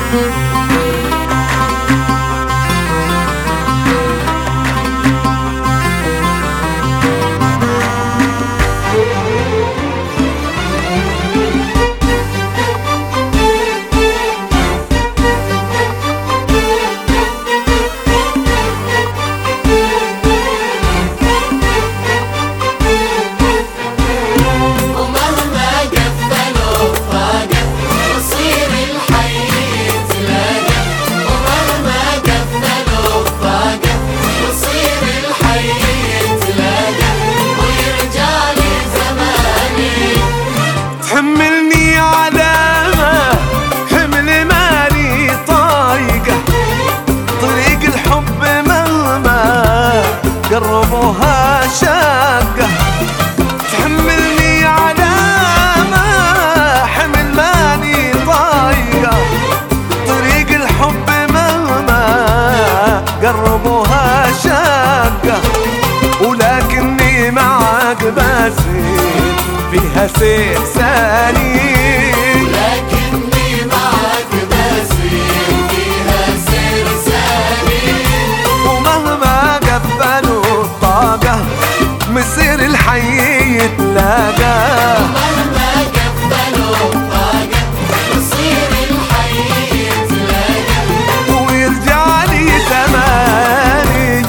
حملني علامة حمل ماني طايقة، طريق الحب مهما قربوها شاقة. تحملني علامة حمل ماني طايقة، طريق الحب مهما قربوها شاقة. ولكني معاك بسير فيها سير سليم، لكني معك بسير فيها سير سليم. ومهما قفلوا الطاقة مسير الحي يتلاقى، ومهما قفلوا الطاقة مصير الحي يتلاقى، ويرجع لي زماني.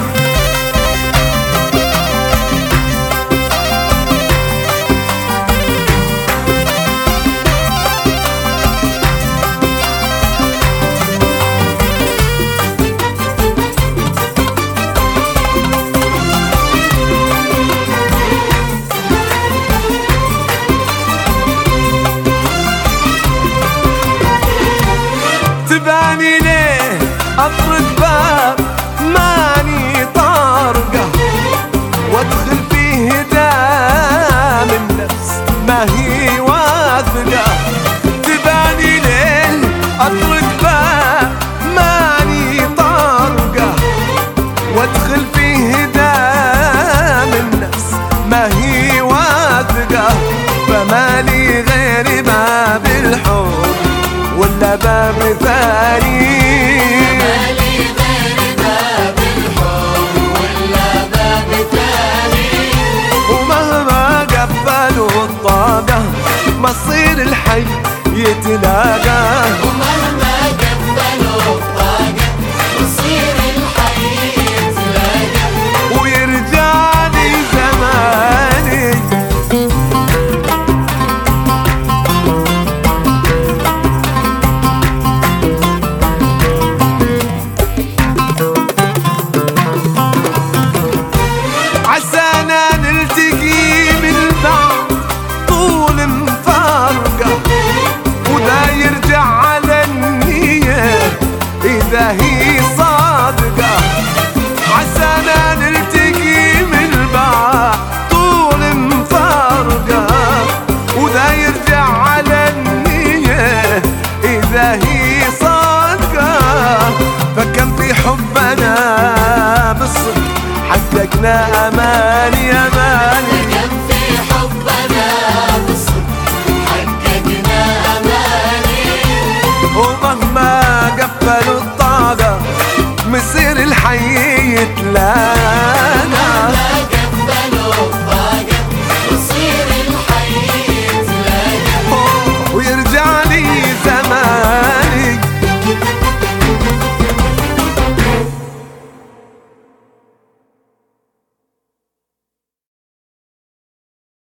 تباني ليه أطرق باب ماني طارقة، وادخل فيه دام النفس ما هي واثقة. تباني ليه أطرق باب ماني طارقة، وادخل فيه دام النفس ما هي واثقة. فمالي غير باب الحب ولا باب ثاني، مالي غير باب الحب ولا باب ثاني. ومهما قفلوا الطاقة مصير الحي